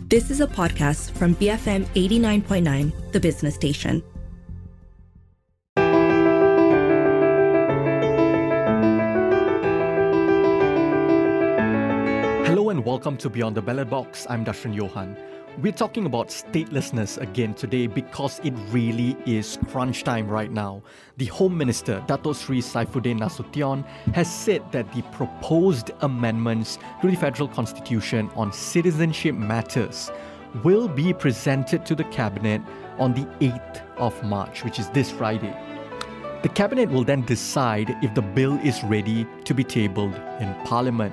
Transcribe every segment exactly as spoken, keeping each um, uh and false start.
This is a podcast from B F M eighty-nine point nine, the business station. Hello and welcome to Beyond the Ballot Box. I'm Dashran Johan. We're talking about statelessness again today because it really is crunch time right now. The Home Minister, Dato Sri Saifuddin Nasution, has said that the proposed amendments to the Federal Constitution on citizenship matters will be presented to the Cabinet on the eighth of March, which is this Friday. The Cabinet will then decide if the bill is ready to be tabled in Parliament.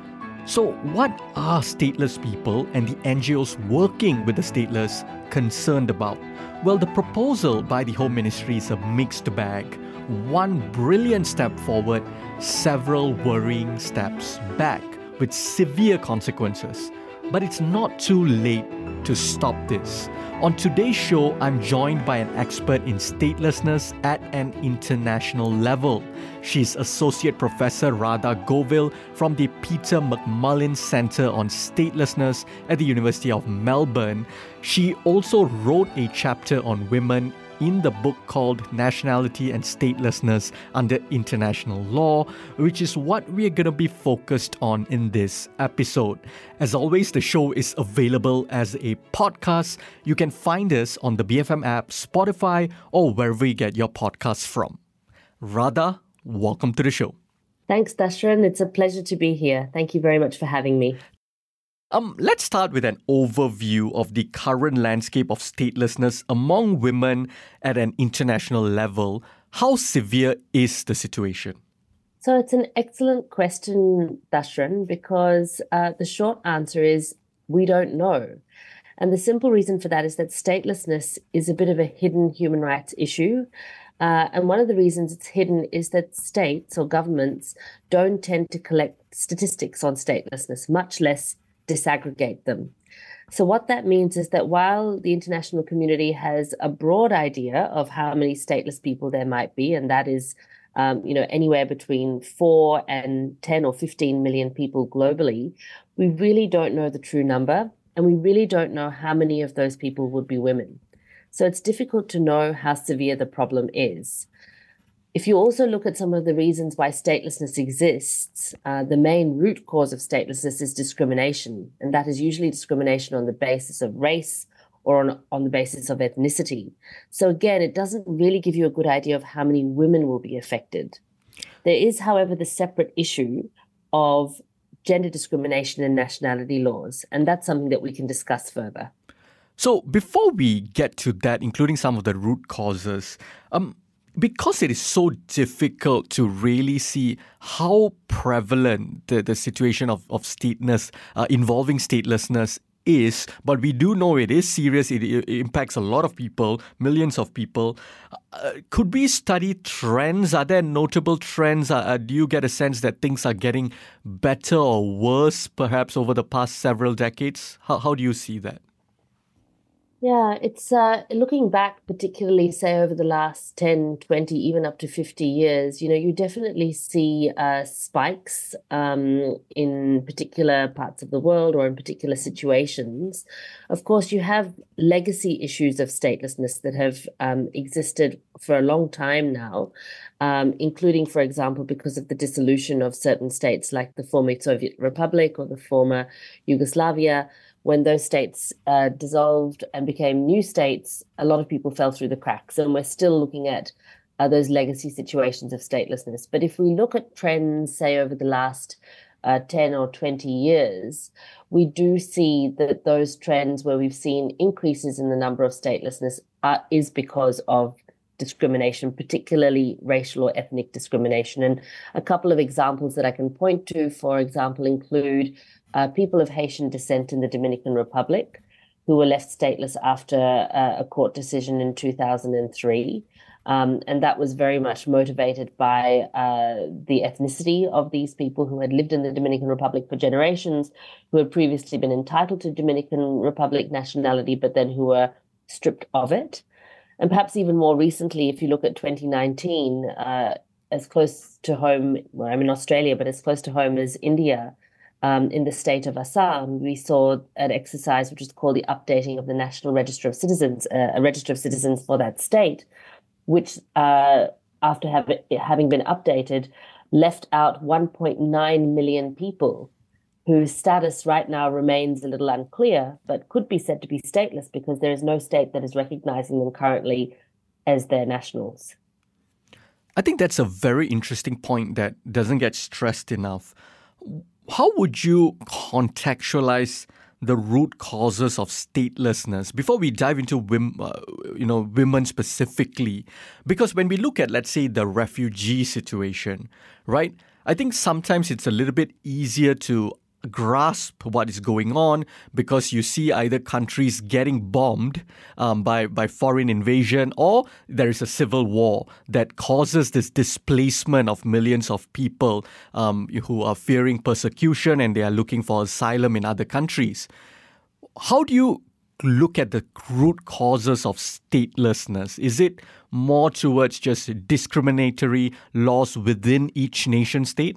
So, what are stateless people and the N G Os working with the stateless concerned about? Well, the proposal by the Home Ministry is a mixed bag. One brilliant step forward, several worrying steps back with severe consequences. But it's not too late to stop this. On today's show, I'm joined by an expert in statelessness at an international level. She's Associate Professor Radha Govil from the Peter McMullin Centre on Statelessness at the University of Melbourne. She also wrote a chapter on women in the book called Nationality and Statelessness Under International Law, which is what we're going to be focused on in this episode. As always, the show is available as a podcast. You can find us on the B F M app, Spotify, or wherever you get your podcasts from. Radha, welcome to the show. Thanks, Dashran. It's a pleasure to be here. Thank you very much for having me. Um, let's start with an overview of the current landscape of statelessness among women at an international level. How severe is the situation? So it's an excellent question, Dashran, because uh, the short answer is we don't know. And the simple reason for that is that statelessness is a bit of a hidden human rights issue. Uh, and one of the reasons it's hidden is that states or governments don't tend to collect statistics on statelessness, much less disaggregate them. So what that means is that while the international community has a broad idea of how many stateless people there might be, and that is um, you know, anywhere between four and ten or fifteen million people globally, we really don't know the true number, and we really don't know how many of those people would be women. So it's difficult to know how severe the problem is. If you also look at some of the reasons why statelessness exists, uh, the main root cause of statelessness is discrimination, and that is usually discrimination on the basis of race or on, on the basis of ethnicity. So again, it doesn't really give you a good idea of how many women will be affected. There is, however, the separate issue of gender discrimination and nationality laws, and that's something that we can discuss further. So before we get to that, including some of the root causes, um, because it is so difficult to really see how prevalent the, the situation of, of stateless, uh, involving statelessness is, but we do know it is serious, it, it impacts a lot of people, millions of people. Uh, could we study trends? Are there notable trends? Uh, do you get a sense that things are getting better or worse, perhaps over the past several decades? How, how do you see that? Yeah, it's uh, looking back, particularly, say, over the last ten, twenty, even up to fifty years, you know, you definitely see uh, spikes um, in particular parts of the world or in particular situations. Of course, you have legacy issues of statelessness that have um, existed for a long time now, um, including, for example, because of the dissolution of certain states like the former Soviet Republic or the former Yugoslavia. When those states uh, dissolved and became new states, a lot of people fell through the cracks. And we're still looking at uh, those legacy situations of statelessness. But if we look at trends, say, over the last uh, ten or twenty years, we do see that those trends where we've seen increases in the number of statelessness are, is because of discrimination, particularly racial or ethnic discrimination. And a couple of examples that I can point to, for example, include Uh, people of Haitian descent in the Dominican Republic who were left stateless after uh, a court decision in two thousand three. Um, and that was very much motivated by uh, the ethnicity of these people who had lived in the Dominican Republic for generations, who had previously been entitled to Dominican Republic nationality, but then who were stripped of it. And perhaps even more recently, if you look at twenty nineteen, uh, as close to home, well, I'm in Australia, but as close to home as India, Um, in the state of Assam, we saw an exercise which is called the updating of the National Register of Citizens, uh, a register of citizens for that state, which, uh, after have, having been updated, left out one point nine million people whose status right now remains a little unclear, but could be said to be stateless because there is no state that is recognizing them currently as their nationals. I think that's a very interesting point that doesn't get stressed enough. How would you contextualize the root causes of statelessness before we dive into women, uh, you know, women specifically? Because when we look at, let's say, the refugee situation, right, I think sometimes it's a little bit easier to grasp what is going on because you see either countries getting bombed um, by, by foreign invasion, or there is a civil war that causes this displacement of millions of people um, who are fearing persecution and they are looking for asylum in other countries. How do you look at the root causes of statelessness? Is it more towards just discriminatory laws within each nation state?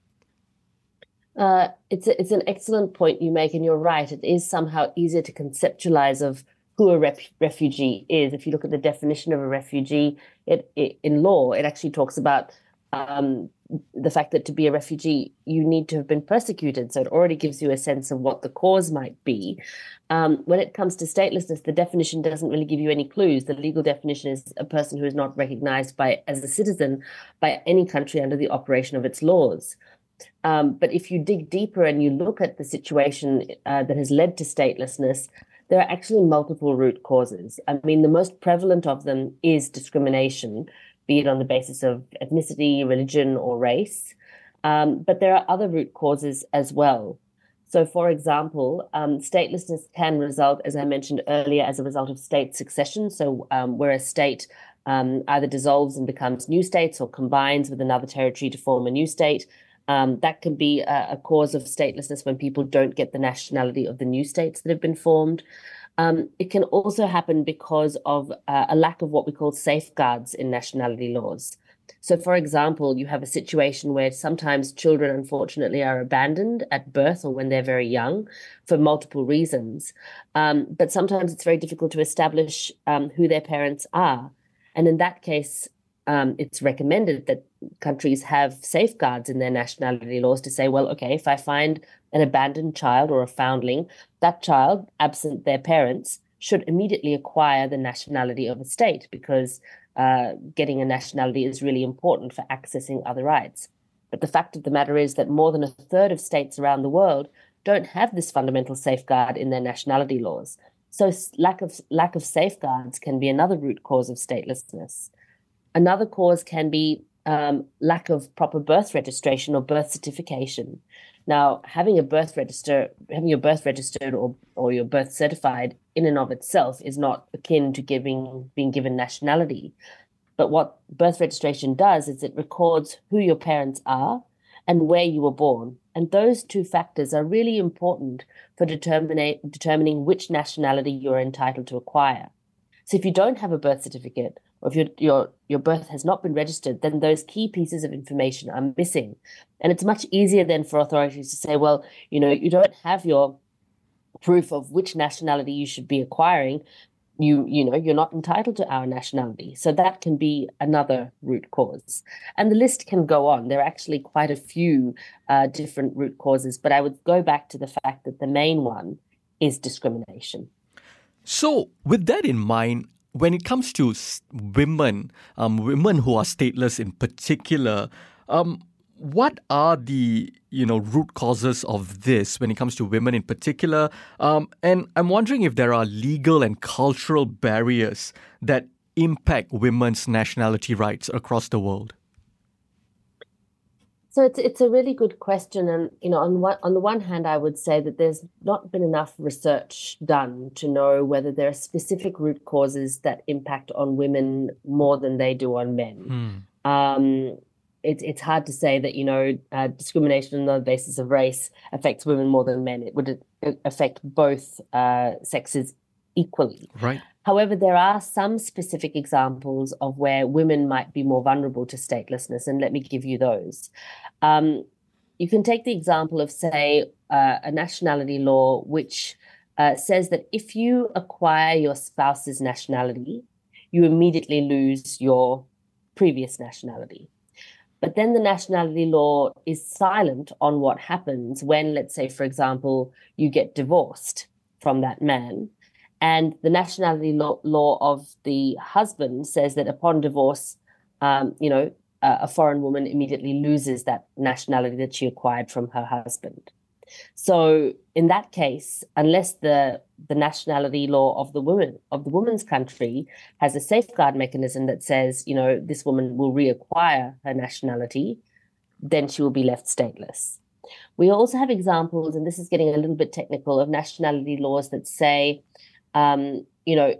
Uh, it's a, it's an excellent point you make, and you're right. It is somehow easier to conceptualize of who a rep- refugee is. If you look at the definition of a refugee, it, it in law, it actually talks about um, the fact that to be a refugee, you need to have been persecuted. So it already gives you a sense of what the cause might be. Um, when it comes to statelessness, the definition doesn't really give you any clues. The legal definition is a person who is not recognized by as a citizen by any country under the operation of its laws. Um, but if you dig deeper and you look at the situation uh, that has led to statelessness, there are actually multiple root causes. I mean, the most prevalent of them is discrimination, be it on the basis of ethnicity, religion, or race. Um, but there are other root causes as well. So, for example, um, statelessness can result, as I mentioned earlier, as a result of state succession. So um, where a state um, either dissolves and becomes new states or combines with another territory to form a new state. Um, that can be a, a cause of statelessness when people don't get the nationality of the new states that have been formed. Um, it can also happen because of uh, a lack of what we call safeguards in nationality laws. So, for example, you have a situation where sometimes children, unfortunately, are abandoned at birth or when they're very young for multiple reasons. Um, but sometimes it's very difficult to establish um, who their parents are. And in that case, um, it's recommended that countries have safeguards in their nationality laws to say, well, okay, if I find an abandoned child or a foundling, that child, absent their parents, should immediately acquire the nationality of a state because uh, getting a nationality is really important for accessing other rights. But the fact of the matter is that more than a third of states around the world don't have this fundamental safeguard in their nationality laws. So lack of lack of safeguards can be another root cause of statelessness. Another cause can be um, lack of proper birth registration or birth certification. Now, having a birth register, having your birth registered or or your birth certified in and of itself is not akin to giving being given nationality. But what birth registration does is it records who your parents are and where you were born. And those two factors are really important for determining determining which nationality you're entitled to acquire. So if you don't have a birth certificate, or if your your your birth has not been registered, then those key pieces of information are missing. And it's much easier then for authorities to say, well, you know, you don't have your proof of which nationality you should be acquiring. You, you know, you're not entitled to our nationality. So that can be another root cause. And the list can go on. There are actually quite a few uh, different root causes, but I would go back to the fact that the main one is discrimination. So with that in mind, when it comes to women, um, women who are stateless in particular, um, what are the you know root causes of this when it comes to women in particular? Um, and I'm wondering if there are legal and cultural barriers that impact women's nationality rights across the world. So it's it's a really good question, and you know, on one, on the one hand, I would say that there's not been enough research done to know whether there are specific root causes that impact on women more than they do on men. Hmm. Um, it's it's hard to say that you know uh, discrimination on the basis of race affects women more than men. It would affect both uh, sexes equally. Right. However, there are some specific examples of where women might be more vulnerable to statelessness, and let me give you those. Um, you can take the example of, say, uh, a nationality law which uh, says that if you acquire your spouse's nationality, you immediately lose your previous nationality. But then the nationality law is silent on what happens when, let's say, for example, you get divorced from that man. And the nationality law, law of the husband says that upon divorce, um, you know, uh, a foreign woman immediately loses that nationality that she acquired from her husband. So in that case, unless the the nationality law of the woman of the woman's country has a safeguard mechanism that says, you know, this woman will reacquire her nationality, then she will be left stateless. We also have examples, and this is getting a little bit technical, of nationality laws that say, um, you know,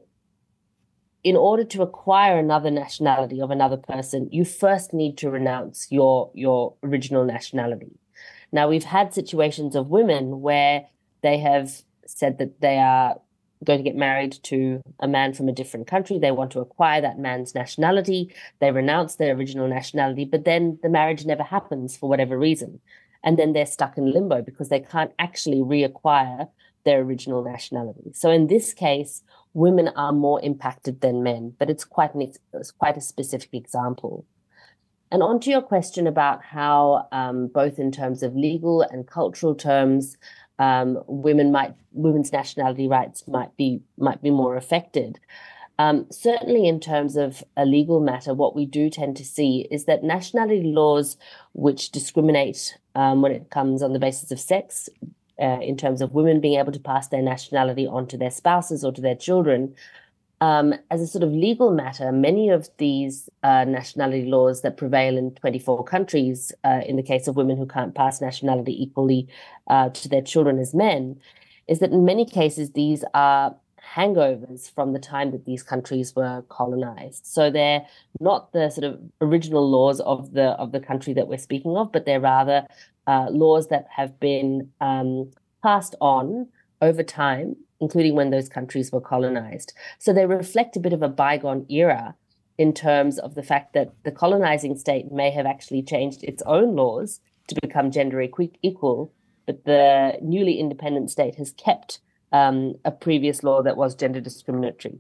in order to acquire another nationality of another person, you first need to renounce your your original nationality. Now, we've had situations of women where they have said that they are going to get married to a man from a different country. They want to acquire that man's nationality. They renounce their original nationality, but then the marriage never happens for whatever reason. And then they're stuck in limbo because they can't actually reacquire their original nationality. So in this case, women are more impacted than men, but it's quite an, it's quite a specific example. And on to your question about how, um, both in terms of legal and cultural terms, um, women might women's nationality rights might be might be more affected. Um, certainly, in terms of a legal matter, what we do tend to see is that nationality laws which discriminate um, when it comes on the basis of sex, uh, in terms of women being able to pass their nationality on to their spouses or to their children. Um, as a sort of legal matter, many of these uh, nationality laws that prevail in twenty-four countries, uh, in the case of women who can't pass nationality equally uh, to their children as men, is that in many cases these are hangovers from the time that these countries were colonized. So they're not the sort of original laws of the of the country that we're speaking of, but they're rather uh, laws that have been um, passed on over time, including when those countries were colonized. So they reflect a bit of a bygone era in terms of the fact that the colonizing state may have actually changed its own laws to become gender equal, but the newly independent state has kept um, a previous law that was gender discriminatory.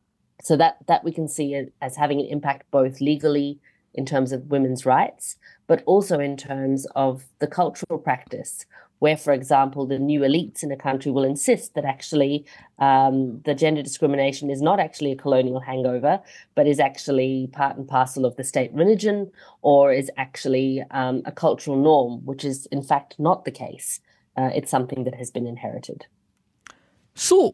So that, that we can see as having an impact both legally in terms of women's rights, but also in terms of the cultural practice, where, for example, the new elites in a country will insist that actually um, the gender discrimination is not actually a colonial hangover, but is actually part and parcel of the state religion, or is actually um, a cultural norm, which is in fact not the case. Uh, it's something that has been inherited. So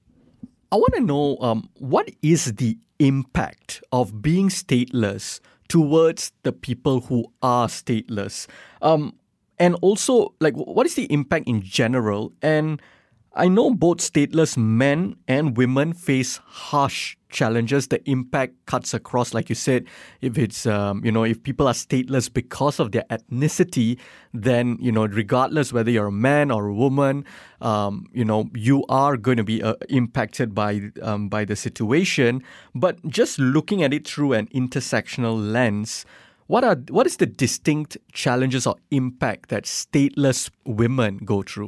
I want to know, um, what is the impact of being stateless towards the people who are stateless? Um, And also, like, what is the impact in general? And I know both stateless men and women face harsh challenges. The impact cuts across, like you said, if it's, um, you know, if people are stateless because of their ethnicity, then, you know, regardless whether you're a man or a woman, um, you know, you are going to be uh, impacted by, um, by the situation. But just looking at it through an intersectional lens, What are what is the distinct challenges or impact that stateless women go through?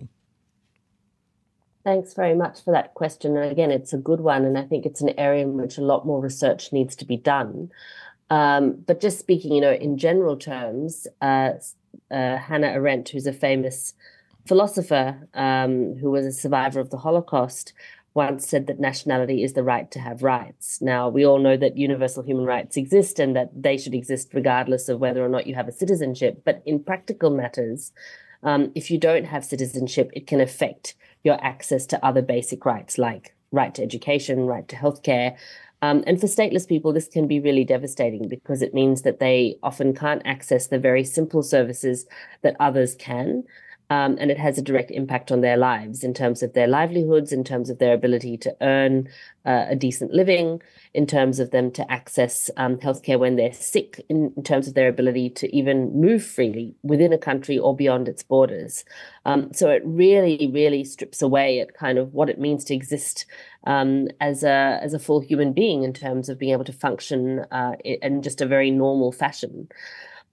Thanks very much for that question. And again, it's a good one, and I think it's an area in which a lot more research needs to be done. Um, but just speaking, you know, in general terms, uh, uh, Hannah Arendt, who's a famous philosopher um, who was a survivor of the Holocaust, once said that nationality is the right to have rights. Now, we all know that universal human rights exist and that they should exist regardless of whether or not you have a citizenship. But in practical matters, um, if you don't have citizenship, it can affect your access to other basic rights like right to education, right to healthcare. Um, and for stateless people, this can be really devastating because it means that they often can't access the very simple services that others can. Um, and it has a direct impact on their lives in terms of their livelihoods, in terms of their ability to earn uh, a decent living, in terms of them to access um, healthcare when they're sick, in, in terms of their ability to even move freely within a country or beyond its borders. Um, so it really, really strips away at kind of what it means to exist um, as a as a full human being in terms of being able to function uh, in just a very normal fashion.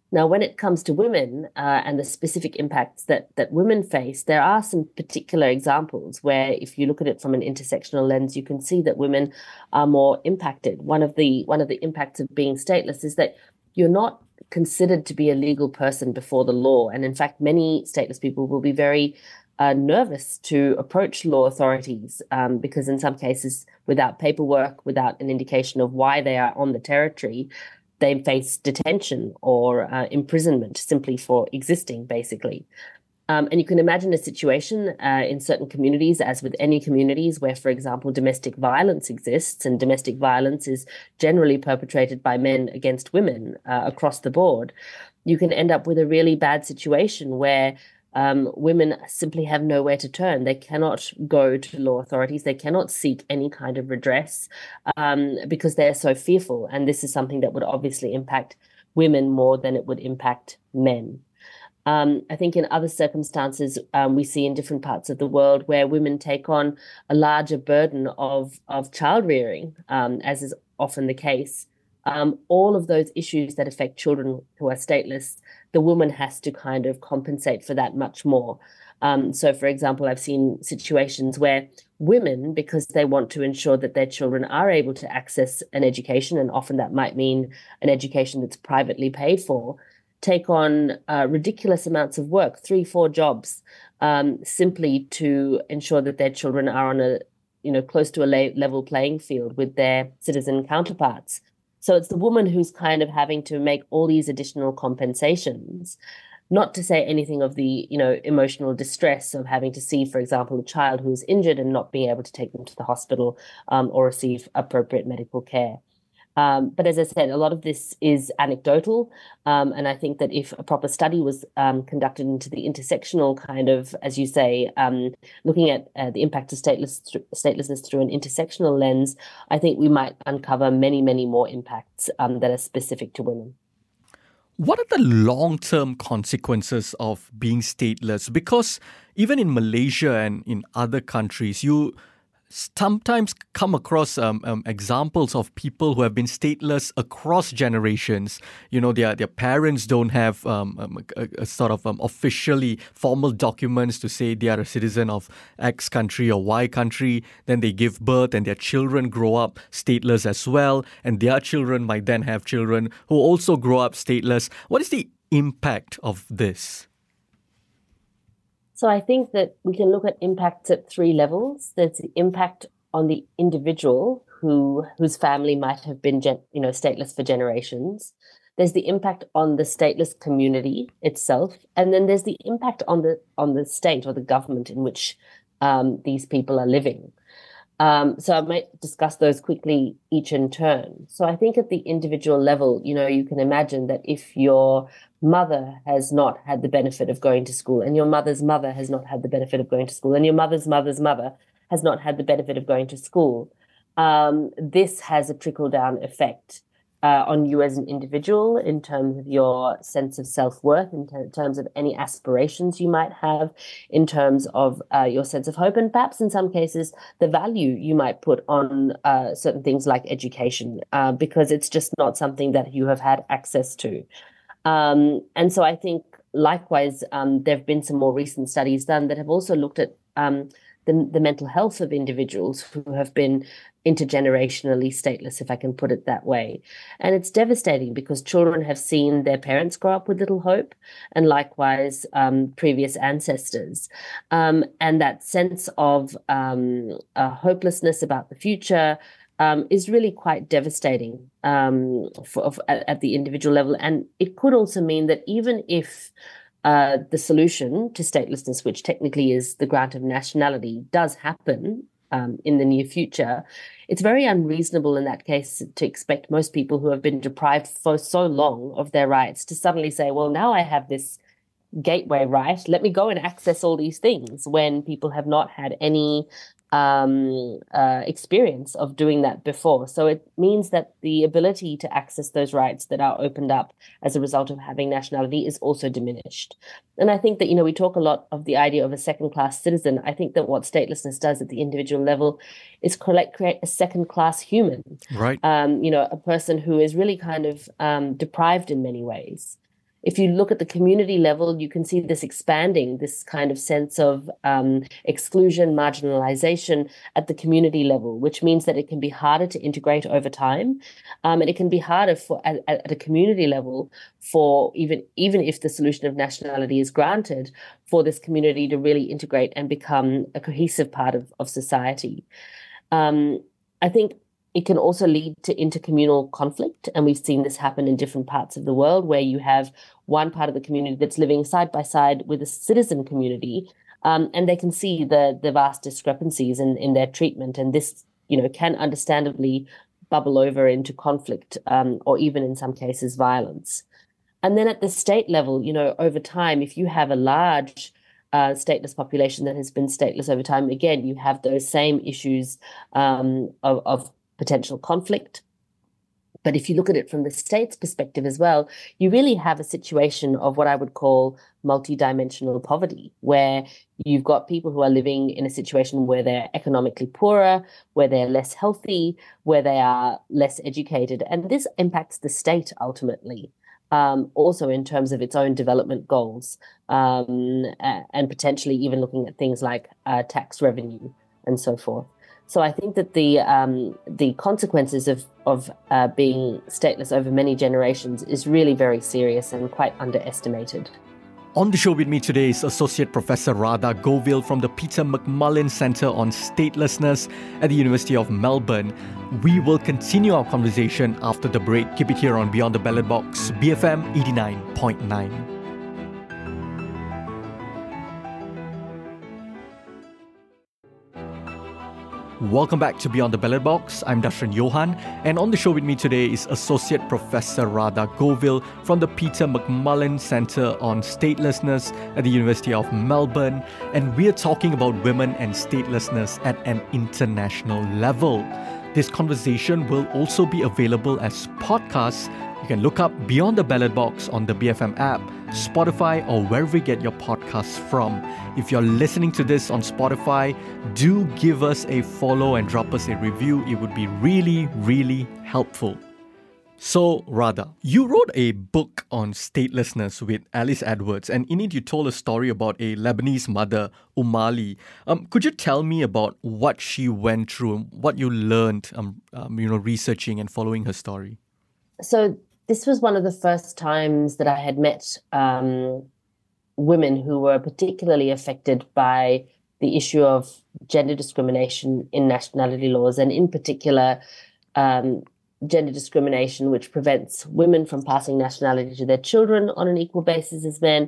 Now, when it comes to women uh, and the specific impacts that that women face, there are some particular examples where, if you look at it from an intersectional lens, you can see that women are more impacted. One of the one of the impacts of being stateless is that you're not considered to be a legal person before the law, and in fact, many stateless people will be very uh, nervous to approach law authorities um, because, in some cases, without paperwork, without an indication of why they are on the territory, they face detention or uh, imprisonment simply for existing, basically. Um, and you can imagine a situation uh, in certain communities, as with any communities, where, for example, domestic violence exists, and domestic violence is generally perpetrated by men against women uh, across the board. You can end up with a really bad situation where Um, women simply have nowhere to turn. They cannot go to law authorities. They cannot seek any kind of redress um, because they're so fearful. And this is something that would obviously impact women more than it would impact men. Um, I think in other circumstances, um, we see in different parts of the world where women take on a larger burden of, of child rearing, um, as is often the case. Um, all of those issues that affect children who are stateless, the woman has to kind of compensate for that much more. Um, so, for example, I've seen situations where women, because they want to ensure that their children are able to access an education, and often that might mean an education that's privately paid for, take on uh, ridiculous amounts of work, three, four jobs, um, simply to ensure that their children are on a, you know, close to a la- level playing field with their citizen counterparts. So it's the woman who's kind of having to make all these additional compensations, not to say anything of the, you know, emotional distress of having to see, for example, a child who is injured and not being able to take them to the hospital um, or receive appropriate medical care. Um, but as I said, a lot of this is anecdotal. Um, and I think that if a proper study was um, conducted into the intersectional kind of, as you say, um, looking at uh, the impact of stateless th- statelessness through an intersectional lens, I think we might uncover many, many more impacts um, that are specific to women. What are the long-term consequences of being stateless? Because even in Malaysia and in other countries, you sometimes come across um, um, examples of people who have been stateless across generations. You know, their their parents don't have um, um, a, a sort of um, officially formal documents to say they are a citizen of X country or Y country. Then they give birth and their children grow up stateless as well. And their children might then have children who also grow up stateless. What is the impact of this? So I think that we can look at impacts at three levels. There's the impact on the individual who whose family might have been, you know, stateless for generations. There's the impact on the stateless community itself, and then there's the impact on the on the state or the government in which um, these people are living. Um, so I might discuss those quickly, each in turn. So I think at the individual level, you know, you can imagine that if your mother has not had the benefit of going to school, and your mother's mother has not had the benefit of going to school, and your mother's mother's mother has not had the benefit of going to school, um, this has a trickle-down effect Uh, on you as an individual in terms of your sense of self-worth, in ter- terms of any aspirations you might have, in terms of uh, your sense of hope, and perhaps in some cases the value you might put on uh, certain things like education, uh, because it's just not something that you have had access to. Um, and so I think likewise, um, there have been some more recent studies done that have also looked at um, the, the mental health of individuals who have been intergenerationally stateless, if I can put it that way. And it's devastating because children have seen their parents grow up with little hope, and likewise um, previous ancestors. Um, and that sense of um, uh, hopelessness about the future um, is really quite devastating um, for, for, at, at the individual level. And it could also mean that even if uh, the solution to statelessness, which technically is the grant of nationality, does happen Um, in the near future, it's very unreasonable in that case to expect most people who have been deprived for so long of their rights to suddenly say, well, now I have this gateway right, let me go and access all these things, when people have not had any um, uh, experience of doing that before. So it means that the ability to access those rights that are opened up as a result of having nationality is also diminished. And I think that, you know, we talk a lot of the idea of a second-class citizen. I think that what statelessness does at the individual level is collect, create a second-class human. Right. Um, you know, a person who is really kind of um, deprived in many ways. If you look at the community level, you can see this expanding, this kind of sense of um, exclusion, marginalization at the community level, which means that it can be harder to integrate over time. Um, and it can be harder for at, at a community level for even, even if the solution of nationality is granted, for this community to really integrate and become a cohesive part of, of society. Um, I think it can also lead to intercommunal conflict, and we've seen this happen in different parts of the world where you have one part of the community that's living side by side with a citizen community, um, and they can see the the vast discrepancies in, in their treatment, and this, you know, can understandably bubble over into conflict, um, or even in some cases violence. And then at the state level, you know, over time, if you have a large uh, stateless population that has been stateless over time, again, you have those same issues um, of, of potential conflict. But if you look at it from the state's perspective as well, you really have a situation of what I would call multidimensional poverty, where you've got people who are living in a situation where they're economically poorer, where they're less healthy, where they are less educated. And this impacts the state ultimately, um, also in terms of its own development goals, um, and potentially even looking at things like uh, tax revenue and so forth. So I think that the um, the consequences of of uh, being stateless over many generations is really very serious and quite underestimated. On the show with me today is Associate Professor Radha Govil from the Peter McMullen Centre on Statelessness at the University of Melbourne. We will continue our conversation after the break. Keep it here on Beyond the Ballot Box, B F M eighty-nine point nine. Welcome back to Beyond the Ballot Box. I'm Dashran Johan, and on the show with me today is Associate Professor Radha Govil from the Peter McMullen Centre on Statelessness at the University of Melbourne, and we're talking about women and statelessness at an international level. This conversation will also be available as podcasts. You can look up Beyond the Ballot Box on the B F M app, Spotify, or wherever you get your podcasts from. If you're listening to this on Spotify, do give us a follow and drop us a review. It would be really, really helpful. So, Radha, you wrote a book on statelessness with Alice Edwards, and in it you told a story about a Lebanese mother, Umali. Um, could you tell me about what she went through, what you learned, um, um, you know, researching and following her story? So, this was one of the first times that I had met um, women who were particularly affected by the issue of gender discrimination in nationality laws, and in particular, um, gender discrimination which prevents women from passing nationality to their children on an equal basis as men,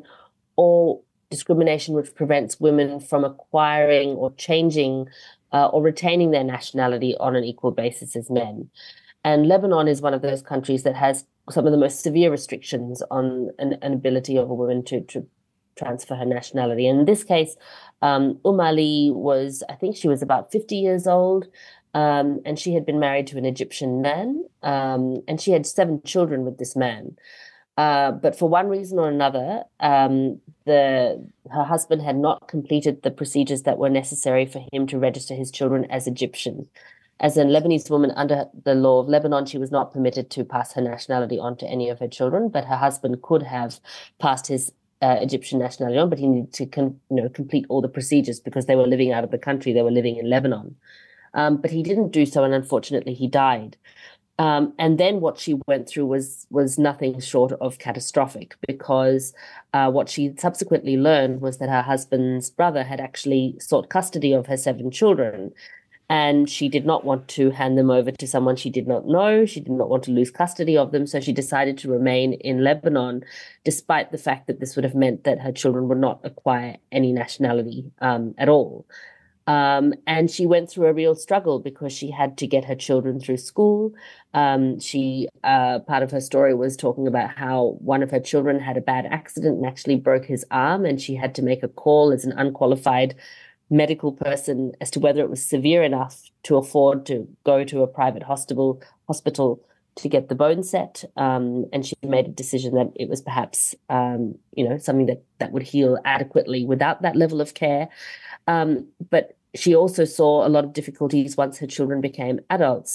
or discrimination which prevents women from acquiring or changing uh, or retaining their nationality on an equal basis as men. And Lebanon is one of those countries that has some of the most severe restrictions on an, an ability of a woman to, to transfer her nationality. And in this case, um, Umali was, I think she was about fifty years old, um, and she had been married to an Egyptian man, um, and she had seven children with this man. Uh, but for one reason or another, um, the her husband had not completed the procedures that were necessary for him to register his children as Egyptian. As a Lebanese woman under the law of Lebanon, she was not permitted to pass her nationality on to any of her children, but her husband could have passed his uh, Egyptian nationality on, but he needed to con- you know, complete all the procedures because they were living out of the country. They were living in Lebanon. Um, but he didn't do so, and unfortunately he died. Um, and then what she went through was was nothing short of catastrophic, because uh, what she subsequently learned was that her husband's brother had actually sought custody of her seven children. And she did not want to hand them over to someone she did not know. She did not want to lose custody of them. So she decided to remain in Lebanon, despite the fact that this would have meant that her children would not acquire any nationality um, at all. Um, and she went through a real struggle because she had to get her children through school. Um, she, uh, part of her story was talking about how one of her children had a bad accident and actually broke his arm, and she had to make a call as an unqualified medical person as to whether it was severe enough to afford to go to a private hospital hospital to get the bone set. Um, and she made a decision that it was perhaps, um, you know, something that, that would heal adequately without that level of care. Um, but she also saw a lot of difficulties once her children became adults.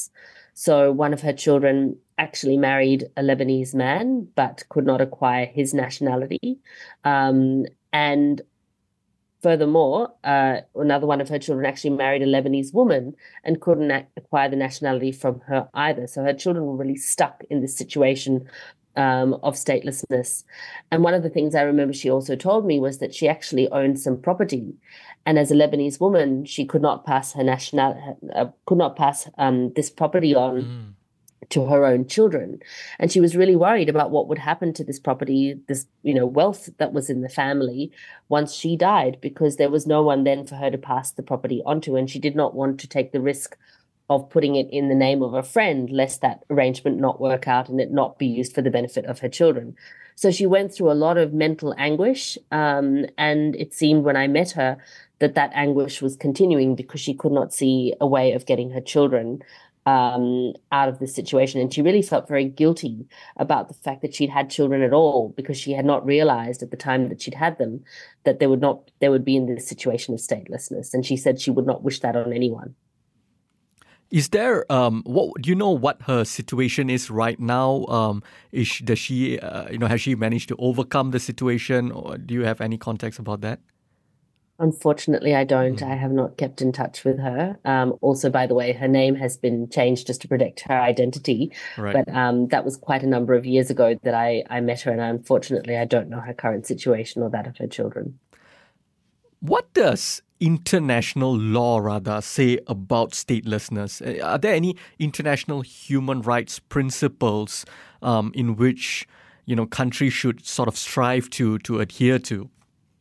So one of her children actually married a Lebanese man, but could not acquire his nationality. Um, and furthermore, uh, another one of her children actually married a Lebanese woman and couldn't acquire the nationality from her either. So her children were really stuck in this situation um, of statelessness. And one of the things I remember she also told me was that she actually owned some property. And as a Lebanese woman, she could not pass her national, uh, could not pass um, this property on mm. to her own children. And she was really worried about what would happen to this property, this, you know, wealth that was in the family once she died, because there was no one then for her to pass the property onto. And she did not want to take the risk of putting it in the name of a friend, lest that arrangement not work out and it not be used for the benefit of her children. So she went through a lot of mental anguish. Um, and it seemed when I met her that that anguish was continuing because she could not see a way of getting her children um, out of this situation. And she really felt very guilty about the fact that she'd had children at all, because she had not realized at the time that she'd had them that they would not, they would be in this situation of statelessness. And she said she would not wish that on anyone. Is there, um, what do you know what her situation is right now? Um, is she, does she, uh, you know, has she managed to overcome the situation, or do you have any context about that? Unfortunately, I don't. Mm. I have not kept in touch with her. Um, also, by the way, her name has been changed just to protect her identity. Right. But um, that was quite a number of years ago that I, I met her, and unfortunately, I don't know her current situation or that of her children. What does international law, rather, say about statelessness? Are there any international human rights principles um, in which, you know, countries should sort of strive to to adhere to?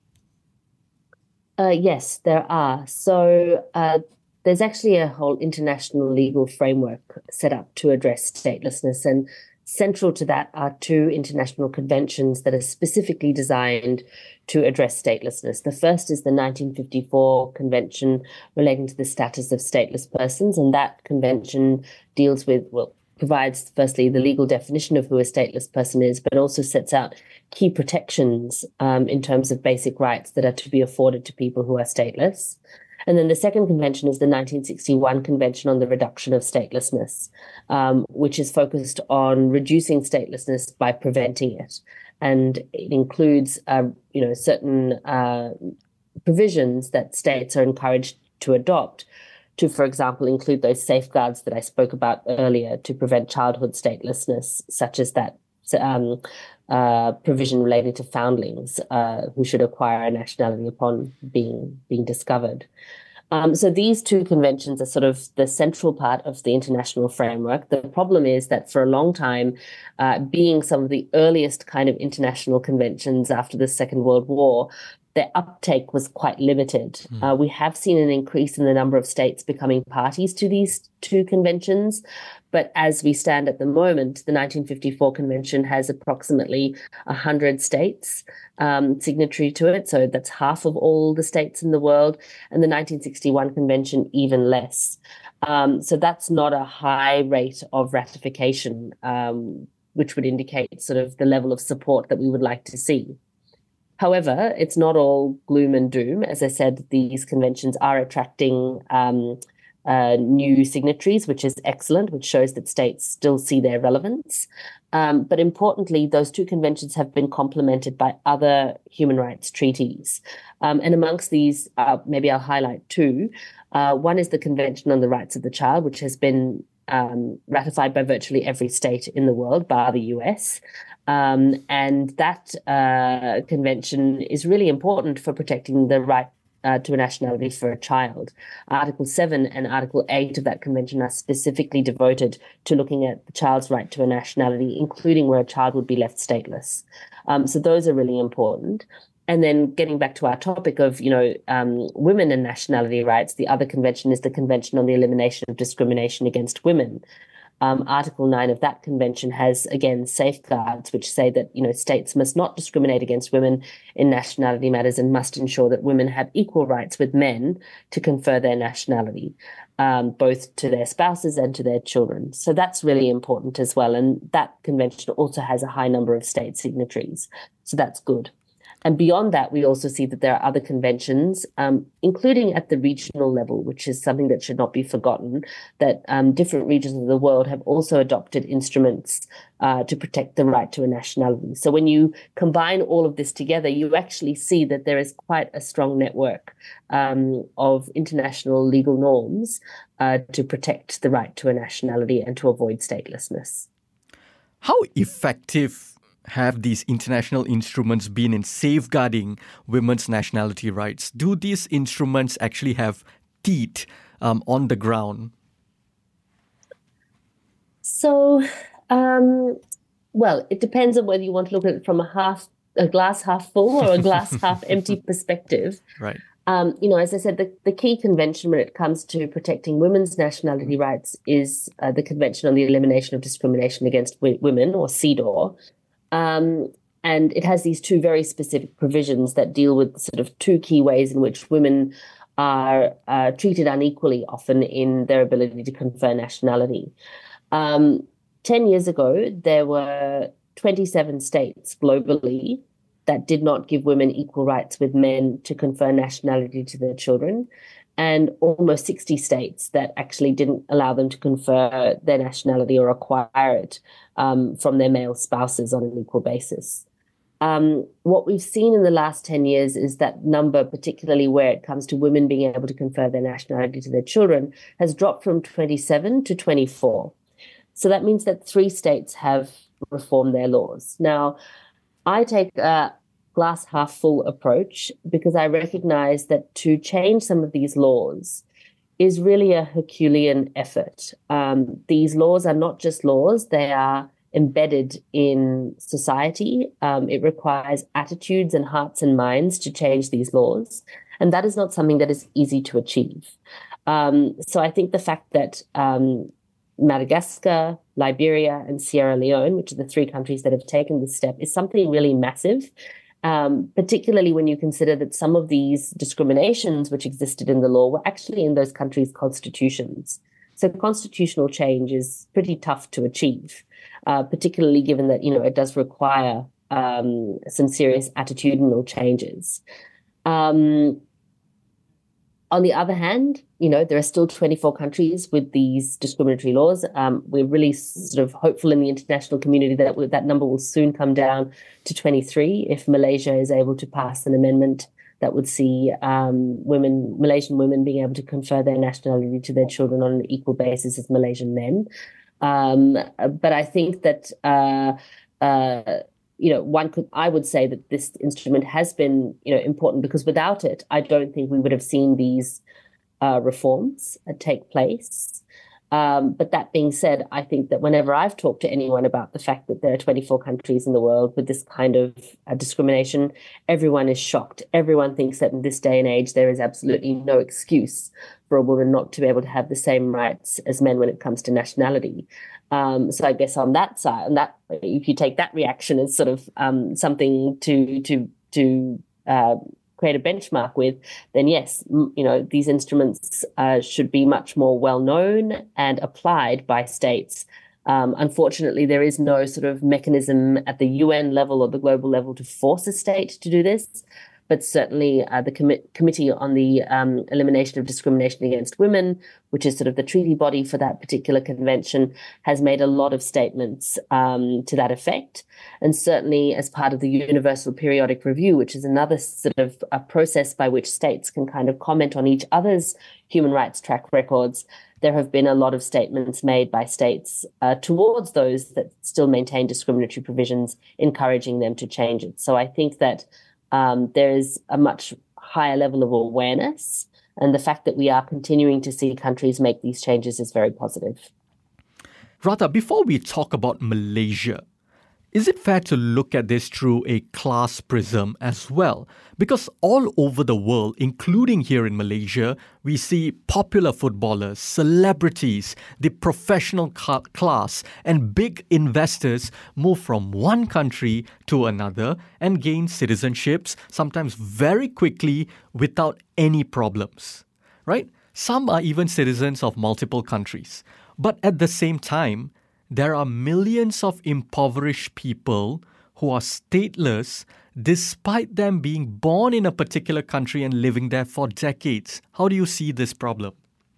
Uh, yes, there are. So uh, there's actually a whole international legal framework set up to address statelessness, and central to that are two international conventions that are specifically designed to address statelessness. The first is the nineteen fifty-four Convention relating to the status of stateless persons, and that convention deals with, well, provides firstly the legal definition of who a stateless person is, but also sets out key protections um, in terms of basic rights that are to be afforded to people who are stateless. And then the second convention is the nineteen sixty-one Convention on the Reduction of Statelessness, um, which is focused on reducing statelessness by preventing it. And it includes, uh, you know, certain uh, provisions that states are encouraged to adopt to, for example, include those safeguards that I spoke about earlier to prevent childhood statelessness, such as that um, uh, provision relating to foundlings uh, who should acquire a nationality upon being being discovered. Um, so these two conventions are sort of the central part of the international framework. The problem is that for a long time, uh, being some of the earliest kind of international conventions after the Second World War, their uptake was quite limited. Mm. Uh, we have seen an increase in the number of states becoming parties to these two conventions. But as we stand at the moment, the nineteen fifty-four Convention has approximately one hundred states um, signatory to it. So that's half of all the states in the world. And the nineteen sixty-one Convention, even less. Um, so that's not a high rate of ratification, um, which would indicate sort of the level of support that we would like to see. However, it's not all gloom and doom. As I said, these conventions are attracting um, uh, new signatories, which is excellent, which shows that states still see their relevance. Um, but importantly, those two conventions have been complemented by other human rights treaties. Um, and amongst these, uh, maybe I'll highlight two. Uh, one is the Convention on the Rights of the Child, which has been um, ratified by virtually every state in the world, bar the U S. Um, and that uh, convention is really important for protecting the right uh, to a nationality for a child. Article seven and Article eight of that convention are specifically devoted to looking at the child's right to a nationality, including where a child would be left stateless. Um, so those are really important. And then getting back to our topic of, you know, um, women and nationality rights, the other convention is the Convention on the Elimination of Discrimination Against Women. Um, Article nine of that convention has, again, safeguards which say that, you know, states must not discriminate against women in nationality matters and must ensure that women have equal rights with men to confer their nationality, um, both to their spouses and to their children. So that's really important as well. And that convention also has a high number of state signatories. So that's good. And beyond that, we also see that there are other conventions, um, including at the regional level, which is something that should not be forgotten, that um, different regions of the world have also adopted instruments uh, to protect the right to a nationality. So when you combine all of this together, you actually see that there is quite a strong network um, of international legal norms uh, to protect the right to a nationality and to avoid statelessness. How effective have these international instruments been in safeguarding women's nationality rights? Do these instruments actually have teeth um, on the ground? So, um, well, it depends on whether you want to look at it from a half, a glass half full or a glass half empty perspective. Right. Um, you know, as I said, the, the key convention when it comes to protecting women's nationality rights is uh, the Convention on the Elimination of Discrimination Against w- Women, or C E D A W. Um, and it has these two very specific provisions that deal with sort of two key ways in which women are uh, treated unequally often in their ability to confer nationality. Um, ten years ago, there were twenty-seven states globally that did not give women equal rights with men to confer nationality to their children, and almost sixty states that actually didn't allow them to confer their nationality or acquire it um, from their male spouses on an equal basis. Um, what we've seen in the last ten years is that number, particularly where it comes to women being able to confer their nationality to their children, has dropped from twenty-seven to twenty-four. So that means that three states have reformed their laws. Now, I take a glass half full approach because I recognize that to change some of these laws is really a Herculean effort. Um, these laws are not just laws, they are embedded in society. Um, it requires attitudes and hearts and minds to change these laws. And that is not something that is easy to achieve. Um, so I think the fact that um, Madagascar, Liberia, and Sierra Leone, which are the three countries that have taken this step, is something really massive, um, particularly when you consider that some of these discriminations which existed in the law were actually in those countries' constitutions. So constitutional change is pretty tough to achieve, uh, particularly given that, you know, it does require um, some serious attitudinal changes. Um, On the other hand, you know, there are still twenty-four countries with these discriminatory laws. Um, we're really sort of hopeful in the international community that we, that number will soon come down to twenty-three if Malaysia is able to pass an amendment that would see um, women, Malaysian women being able to confer their nationality to their children on an equal basis as Malaysian men. Um, but I think that uh, uh, you know, one could, I would say that this instrument has been, you know, important because without it, I don't think we would have seen these uh, reforms uh, take place. Um, but that being said, I think that whenever I've talked to anyone about the fact that there are twenty-four countries in the world with this kind of uh, discrimination, everyone is shocked. Everyone thinks that in this day and age, there is absolutely no excuse for a woman not to be able to have the same rights as men when it comes to nationality. Um, so I guess on that side, and that if you take that reaction as sort of um, something to to to uh, create a benchmark with, then yes, m- you know, these instruments uh, should be much more well known and applied by states. Um, unfortunately, there is no sort of mechanism at the U N level or the global level to force a state to do this. But certainly uh, the Com- Committee on the um, Elimination of Discrimination Against Women, which is sort of the treaty body for that particular convention, has made a lot of statements um, to that effect. And certainly as part of the Universal Periodic Review, which is another sort of a process by which states can kind of comment on each other's human rights track records, there have been a lot of statements made by states uh, towards those that still maintain discriminatory provisions, encouraging them to change it. So I think that Um, there is a much higher level of awareness, and the fact that we are continuing to see countries make these changes is very positive. Radha, before we talk about Malaysia, is it fair to look at this through a class prism as well? Because all over the world, including here in Malaysia, we see popular footballers, celebrities, the professional ca- class, and big investors move from one country to another and gain citizenships, sometimes very quickly without any problems, right? Some are even citizens of multiple countries. But at the same time, there are millions of impoverished people who are stateless despite them being born in a particular country and living there for decades. How do you see this problem?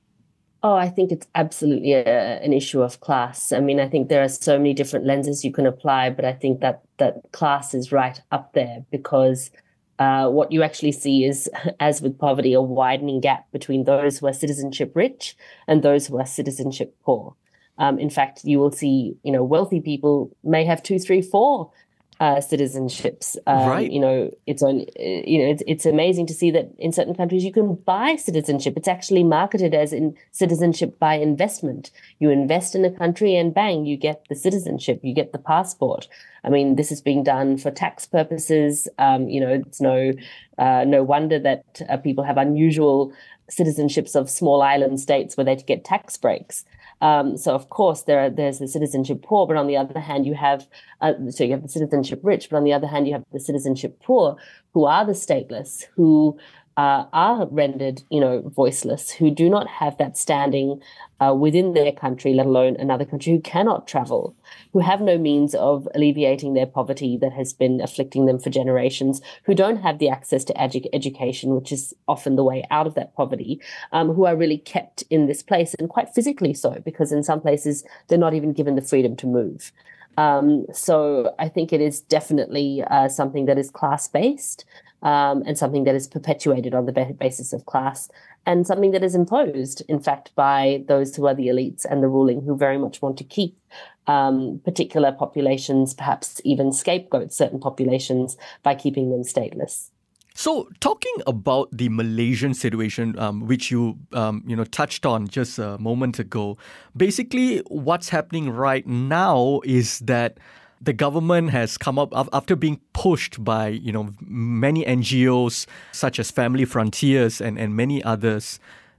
Oh, I think it's absolutely a, an issue of class. I mean, I think there are so many different lenses you can apply, but I think that that class is right up there because uh, what you actually see is, as with poverty, a widening gap between those who are citizenship rich and those who are citizenship poor. Um, in fact, you will see, you know, wealthy people may have two, three, four Uh, citizenships. Um, Right. You know, it's on. You know, it's it's amazing to see that in certain countries you can buy citizenship. It's actually marketed as in citizenship by investment. You invest in a country and bang, you get the citizenship. You get the passport. I mean, this is being done for tax purposes. Um, you know, it's no uh, no wonder that uh, people have unusual citizenships of small island states where they get tax breaks. Um, so of course there are, there's the citizenship poor, but on the other hand you have uh, so you have the citizenship rich, but on the other hand you have the citizenship poor, who are the stateless, who uh, are rendered, you know, voiceless, who do not have that standing uh, within their country, let alone another country, who cannot travel, who have no means of alleviating their poverty that has been afflicting them for generations, who don't have the access to edu- education, which is often the way out of that poverty, um, who are really kept in this place, and quite physically so, because in some places they're not even given the freedom to move. Um, so I think it is definitely uh, something that is class-based um, and something that is perpetuated on the basis of class, and something that is imposed, in fact, by those who are the elites and the ruling, who very much want to keep um, particular populations, perhaps even scapegoat certain populations by keeping them stateless. So, talking about the Malaysian situation, um, which you um, you know touched on just a moment ago, basically what's happening right now is that the government has come up after being pushed by you know many N G Os such as Family Frontiers and, and many others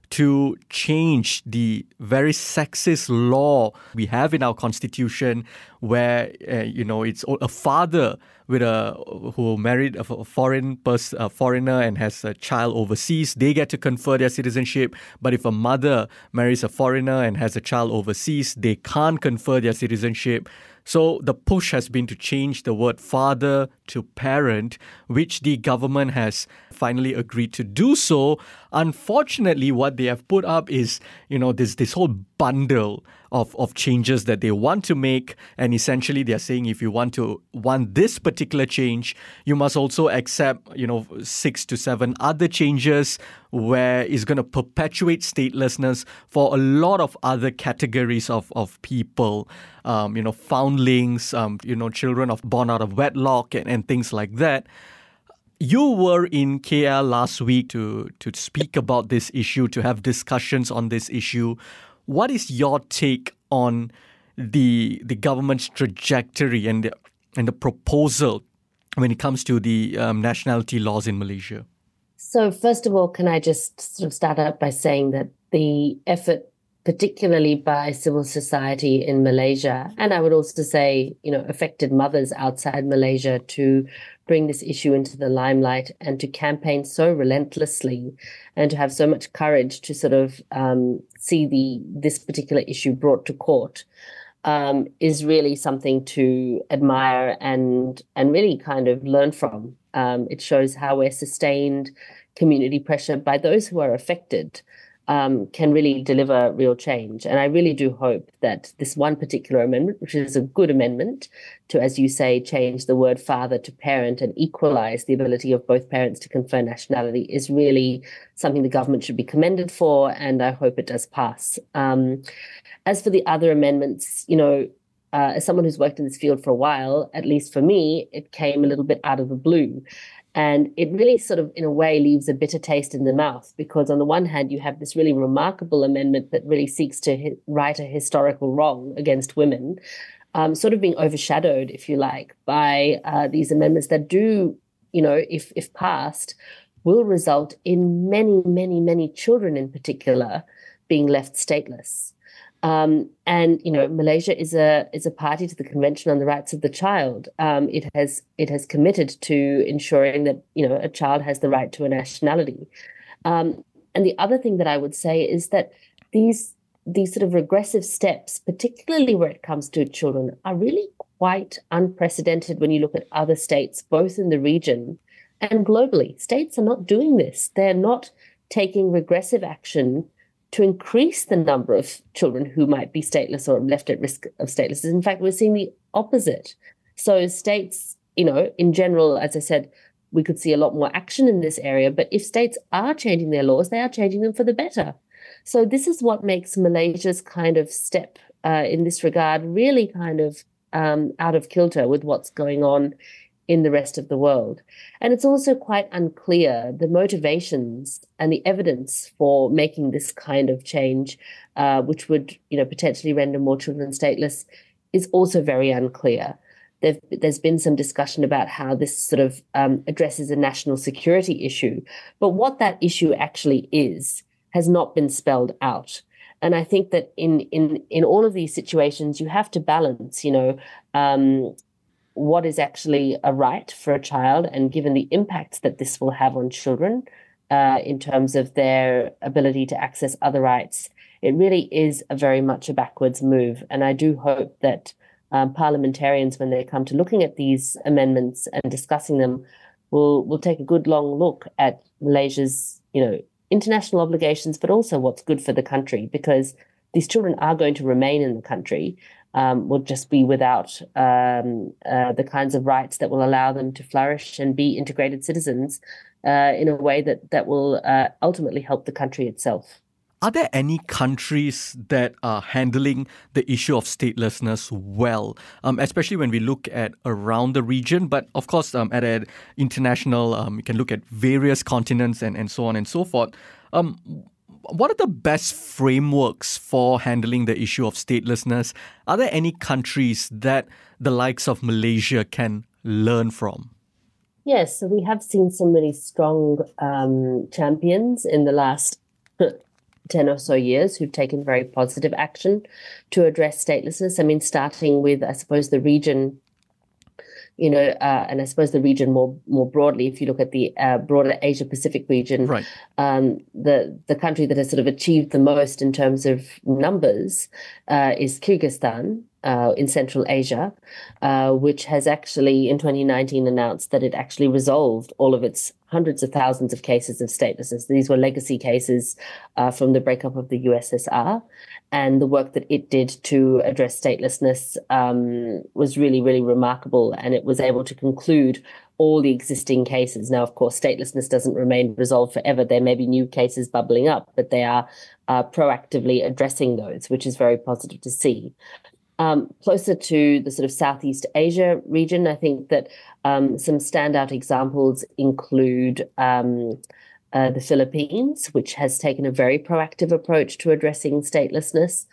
to change the very sexist law we have in our constitution, where uh, you know it's a father with a who married a foreign person, a foreigner, and has a child overseas, they get to confer their citizenship. But if a mother marries a foreigner and has a child overseas, they can't confer their citizenship. So the push has been to change the word father to parent, which the government has finally agreed to do so. Unfortunately, what they have put up is, you know, this this whole bundle of, of changes that they want to make. And essentially, they're saying if you want to want this particular change, you must also accept, you know, six to seven other changes where it's going to perpetuate statelessness for a lot of other categories of, of people, um, you know, foundlings, um, you know, children of born out of wedlock and, and things like that. You were in K L last week to, to speak about this issue, to have discussions on this issue. What is your take on the the government's trajectory and the, and the proposal when it comes to the um, nationality laws in Malaysia? So first of all, can I just sort of start out by saying that the effort, particularly by civil society in Malaysia, and I would also say, you know, affected mothers outside Malaysia, to bring this issue into the limelight and to campaign so relentlessly and to have so much courage to sort of um, see the this particular issue brought to court um, is really something to admire and and really kind of learn from. Um, it shows how where sustained community pressure by those who are affected um, can really deliver real change. And I really do hope that this one particular amendment, which is a good amendment to, as you say, change the word father to parent and equalize the ability of both parents to confer nationality, is really something the government should be commended for, and I hope it does pass. Um, as for the other amendments, you know, uh, as someone who's worked in this field for a while, at least for me, it came a little bit out of the blue. And it really sort of, in a way, leaves a bitter taste in the mouth, because on the one hand, you have this really remarkable amendment that really seeks to hi- right a historical wrong against women, um, sort of being overshadowed, if you like, by uh, these amendments that do, you know, if if passed, will result in many, many, many children in particular being left stateless. Um, and, you know, Malaysia is a is a party to the Convention on the Rights of the Child. Um, it has it has committed to ensuring that, you know, a child has the right to a nationality. Um, and the other thing that I would say is that these these sort of regressive steps, particularly where it comes to children, are really quite unprecedented when you look at other states, both in the region and globally. States are not doing this. They're not taking regressive action to increase the number of children who might be stateless or left at risk of statelessness. In fact, we're seeing the opposite. So states, you know, in general, as I said, we could see a lot more action in this area. But if states are changing their laws, they are changing them for the better. So this is what makes Malaysia's kind of step uh, in this regard really kind of um, out of kilter with what's going on in the rest of the world. And it's also quite unclear the motivations and the evidence for making this kind of change, uh, which would, you know, potentially render more children stateless, is also very unclear. There've, there's been some discussion about how this sort of um, addresses a national security issue, but what that issue actually is has not been spelled out. And I think that in in in all of these situations, you have to balance, you know, um, what is actually a right for a child, and given the impacts that this will have on children uh, in terms of their ability to access other rights, it really is a very much a backwards move. And I do hope that um, parliamentarians, when they come to looking at these amendments and discussing them, will will take a good long look at Malaysia's, you know, international obligations, but also what's good for the country, because these children are going to remain in the country. Um, will just be without um, uh, the kinds of rights that will allow them to flourish and be integrated citizens uh, in a way that, that will uh, ultimately help the country itself. Are there any countries that are handling the issue of statelessness well, um, especially when we look at around the region? But of course, um, at an international, um, you can look at various continents and, and so on and so forth. Um, What are the best frameworks for handling the issue of statelessness? Are there any countries that the likes of Malaysia can learn from? Yes, so we have seen some really strong um, champions in the last ten or so years who've taken very positive action to address statelessness. I mean, starting with, I suppose, the region, you know, uh, and I suppose the region more more broadly, if you look at the uh, broader Asia-Pacific region, right. um, the, the country that has sort of achieved the most in terms of numbers uh, is Kyrgyzstan uh, in Central Asia, uh, which has actually in twenty nineteen announced that it actually resolved all of its hundreds of thousands of cases of statelessness. These were legacy cases uh, from the breakup of the U S S R. And the work that it did to address statelessness um, was really, really remarkable. And it was able to conclude all the existing cases. Now, of course, statelessness doesn't remain resolved forever. There may be new cases bubbling up, but they are uh, proactively addressing those, which is very positive to see. Um, closer to the sort of Southeast Asia region, I think that um, some standout examples include um, Uh, the Philippines, which has taken a very proactive approach to addressing statelessness,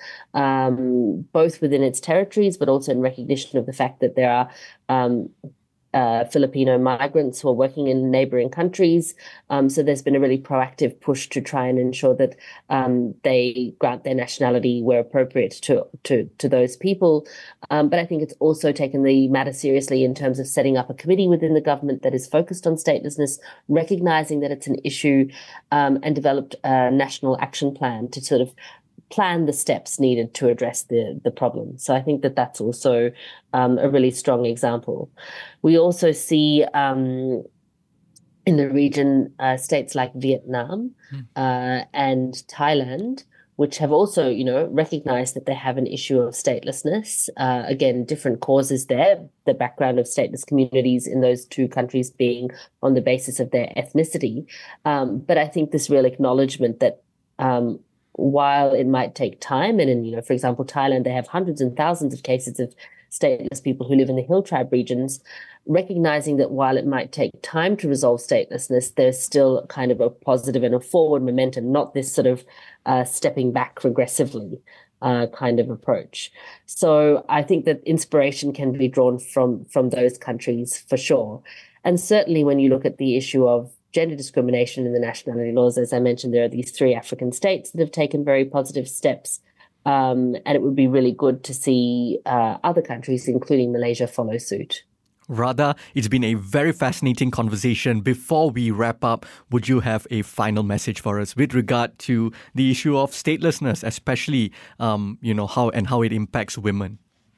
um, both within its territories, but also in recognition of the fact that there are um, uh, Filipino migrants who are working in neighboring countries. Um, so there's been a really proactive push to try and ensure that um, they grant their nationality where appropriate to to, to those people. Um, but I think it's also taken the matter seriously in terms of setting up a committee within the government that is focused on statelessness, recognizing that it's an issue, um, and developed a national action plan to sort of plan the steps needed to address the, the problem. So I think that that's also um, a really strong example. We also see um, in the region uh, states like Vietnam mm. uh, and Thailand, which have also, you know, recognized that they have an issue of statelessness. Uh, again, different causes there, the background of stateless communities in those two countries being on the basis of their ethnicity. Um, but I think this real acknowledgement that um, while it might take time, and in, you know, for example, Thailand, they have hundreds and thousands of cases of stateless people who live in the hill tribe regions, recognizing that while it might take time to resolve statelessness, there's still kind of a positive and a forward momentum, not this sort of uh, stepping back regressively uh, kind of approach. So I think that inspiration can be drawn from, from those countries for sure. And certainly when you look at the issue of gender discrimination in the nationality laws, as I mentioned, there are these three African states that have taken very positive steps. Um, and it would be really good to see uh, other countries, including Malaysia, follow suit. Radha, it's been a very fascinating conversation. Before we wrap up, would you have a final message for us with regard to the issue of statelessness, especially, um, you know, how and how it impacts women?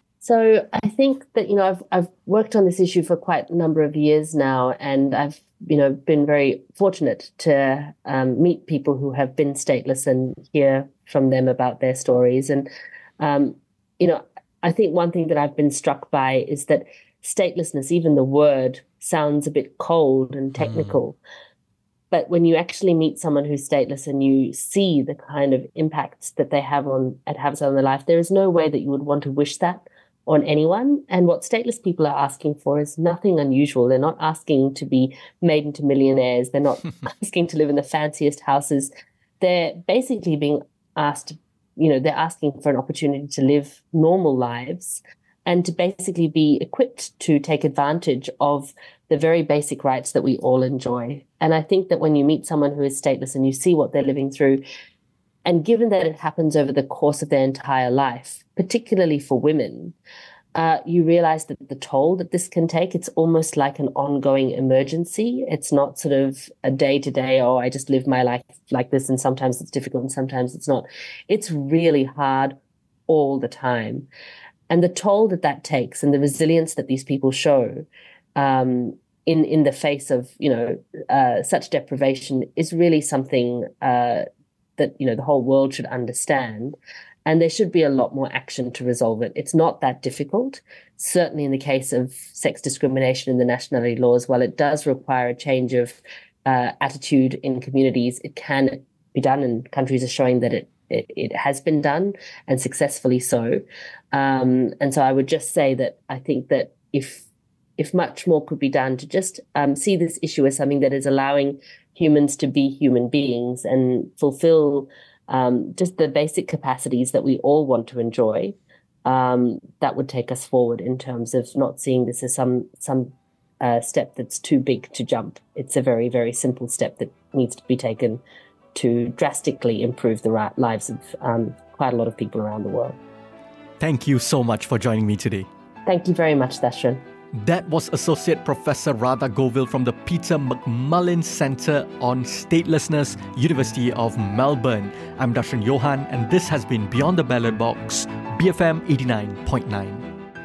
So I think that, you know, I've I've worked on this issue for quite a number of years now, and I've, you know, been very fortunate to um, meet people who have been stateless and hear from them about their stories. And, um, you know, I think one thing that I've been struck by is that statelessness, even the word, sounds a bit cold and technical. Mm. But when you actually meet someone who's stateless and you see the kind of impacts that they have on it has on their life, there is no way that you would want to wish that on anyone. And what stateless people are asking for is nothing unusual. They're not asking to be made into millionaires. They're not asking to live in the fanciest houses. They're basically being asked, you know, they're asking for an opportunity to live normal lives and to basically be equipped to take advantage of the very basic rights that we all enjoy. And I think that when you meet someone who is stateless and you see what they're living through, and given that it happens over the course of their entire life, particularly for women, uh, you realize that the toll that this can take, it's almost like an ongoing emergency. It's not sort of a day-to-day, oh, I just live my life like this, and sometimes it's difficult and sometimes it's not. It's really hard all the time. And the toll that that takes and the resilience that these people show um, in, in the face of, you know, uh, such deprivation is really something uh, that, you know, the whole world should understand. And there should be a lot more action to resolve it. It's not that difficult. Certainly in the case of sex discrimination in the nationality laws, while it does require a change of uh, attitude in communities, it can be done, and countries are showing that it It, it has been done, and successfully so. Um, and so I would just say that I think that if if much more could be done to just um, see this issue as something that is allowing humans to be human beings and fulfill um, just the basic capacities that we all want to enjoy, um, that would take us forward in terms of not seeing this as some some uh, step that's too big to jump. It's a very, very simple step that needs to be taken to drastically improve the lives of um, quite a lot of people around the world. Thank you so much for joining me today. Thank you very much, Dashran. That was Associate Professor Radha Govil from the Peter McMullen Centre on Statelessness, University of Melbourne. I'm Dashran Johan, and this has been Beyond the Ballot Box, B F M eighty-nine point nine.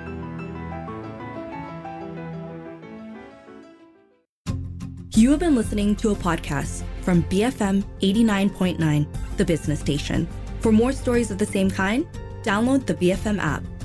You have been listening to a podcast from B F M eighty-nine point nine, the business station. For more stories of the same kind, download the B F M app.